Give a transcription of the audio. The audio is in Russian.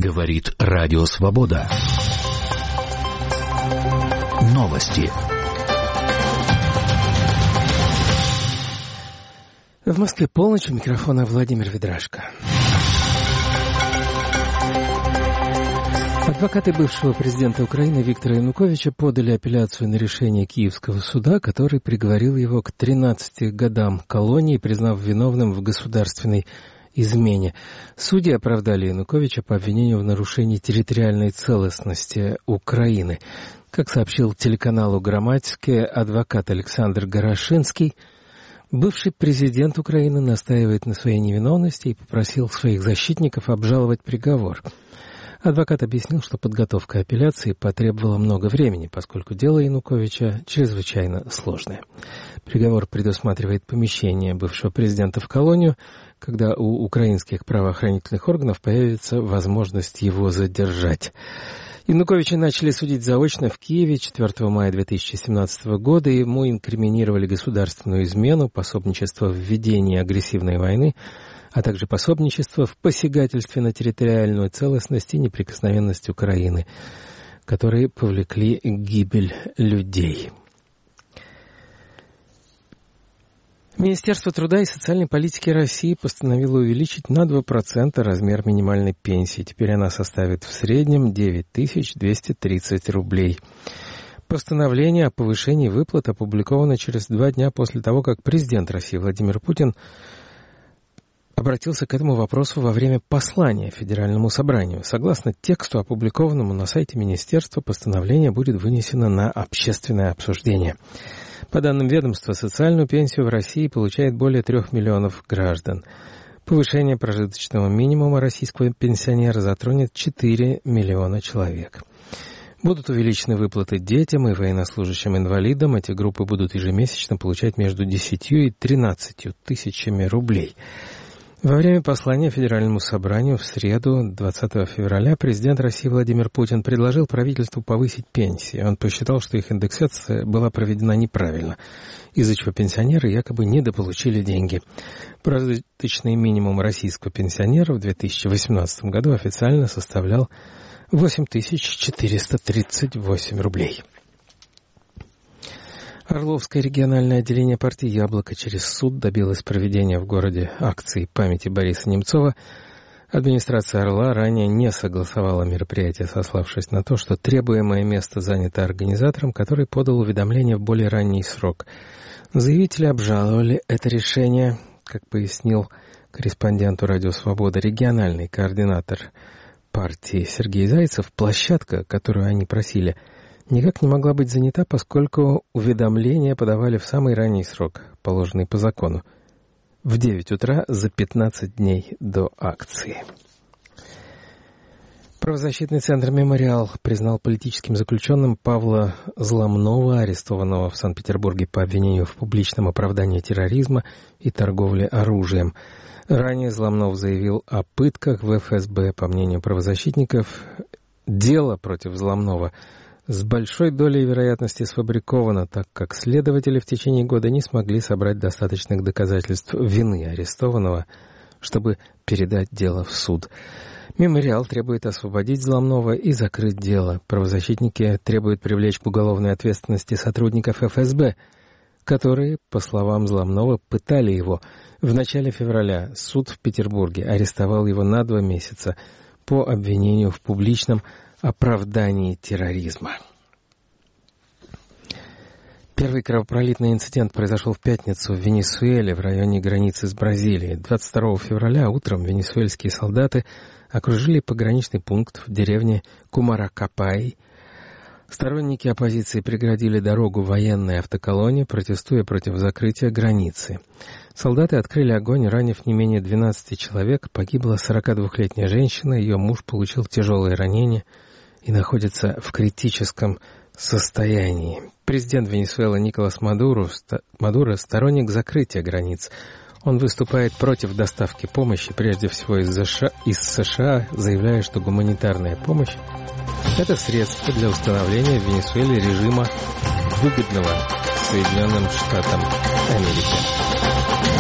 Говорит Радио Свобода. Новости. В Москве полночь, у микрофона Владимир Ведрашко. Адвокаты бывшего президента Украины Виктора Януковича подали апелляцию на решение Киевского суда, который приговорил его к 13 годам колонии, признав виновным в государственной измене. Судьи оправдали Януковича по обвинению в нарушении территориальной целостности Украины. Как сообщил телеканалу «Громадское» адвокат Александр Горошинский, бывший президент Украины настаивает на своей невиновности и попросил своих защитников обжаловать приговор. Адвокат объяснил, что подготовка апелляции потребовала много времени, поскольку дело Януковича чрезвычайно сложное. Приговор предусматривает помещение бывшего президента в колонию, когда у украинских правоохранительных органов появится возможность его задержать. Януковича начали судить заочно в Киеве 4 мая 2017 года. Ему инкриминировали государственную измену, пособничество в ведении агрессивной войны, а также пособничество в посягательстве на территориальную целостность и неприкосновенность Украины, которые повлекли гибель людей. Министерство труда и социальной политики России постановило увеличить на 2% размер минимальной пенсии. Теперь она составит в среднем 9230 рублей. Постановление о повышении выплат опубликовано через 2 дня после того, как президент России Владимир Путин обратился к этому вопросу во время послания Федеральному собранию. Согласно тексту, опубликованному на сайте министерства, постановление будет вынесено на общественное обсуждение. По данным ведомства, социальную пенсию в России получает более 3 миллионов граждан. Повышение прожиточного минимума российского пенсионера затронет 4 миллиона человек. Будут увеличены выплаты детям и военнослужащим-инвалидам. Эти группы будут ежемесячно получать между 10 и 13 тысячами рублей. Во время послания Федеральному собранию в среду, 20 февраля, президент России Владимир Путин предложил правительству повысить пенсии. Он посчитал, что их индексация была проведена неправильно, из-за чего пенсионеры якобы недополучили деньги. Прожиточный минимум российского пенсионера в 2018 году официально составлял 8438 рублей. Орловское региональное отделение партии «Яблоко» через суд добилось проведения в городе акции памяти Бориса Немцова. Администрация «Орла» ранее не согласовала мероприятие, сославшись на то, что требуемое место занято организатором, который подал уведомление в более ранний срок. Заявители обжаловали это решение, как пояснил корреспонденту «Радио Свобода» региональный координатор партии Сергей Зайцев. Площадка, которую они просили, никак не могла быть занята, поскольку уведомления подавали в самый ранний срок, положенный по закону, в 9 утра за 15 дней до акции. Правозащитный центр «Мемориал» признал политическим заключенным Павла Зломнова, арестованного в Санкт-Петербурге по обвинению в публичном оправдании терроризма и торговле оружием. Ранее Зломнов заявил о пытках в ФСБ. По мнению правозащитников, дело против Зломнова с большой долей вероятности сфабриковано, так как следователи в течение года не смогли собрать достаточных доказательств вины арестованного, чтобы передать дело в суд. «Мемориал» требует освободить Зломнова и закрыть дело. Правозащитники требуют привлечь к уголовной ответственности сотрудников ФСБ, которые, по словам Зломнова, пытали его. В начале февраля суд в Петербурге арестовал его на 2 месяца по обвинению в публичном оправдании терроризма. Первый кровопролитный инцидент произошел в пятницу в Венесуэле, в районе границы с Бразилией. 22 февраля утром венесуэльские солдаты окружили пограничный пункт в деревне Кумаракапай. Сторонники оппозиции преградили дорогу военной автоколонне, протестуя против закрытия границы. Солдаты открыли огонь, ранив не менее 12 человек. Погибла 42-летняя женщина, ее муж получил тяжелые ранения и находится в критическом состоянии. Президент Венесуэлы Николас Мадуро сторонник закрытия границ. Он выступает против доставки помощи, прежде всего из США, заявляя, что гуманитарная помощь – это средство для установления в Венесуэле режима, выгодного Соединенным Штатам Америки.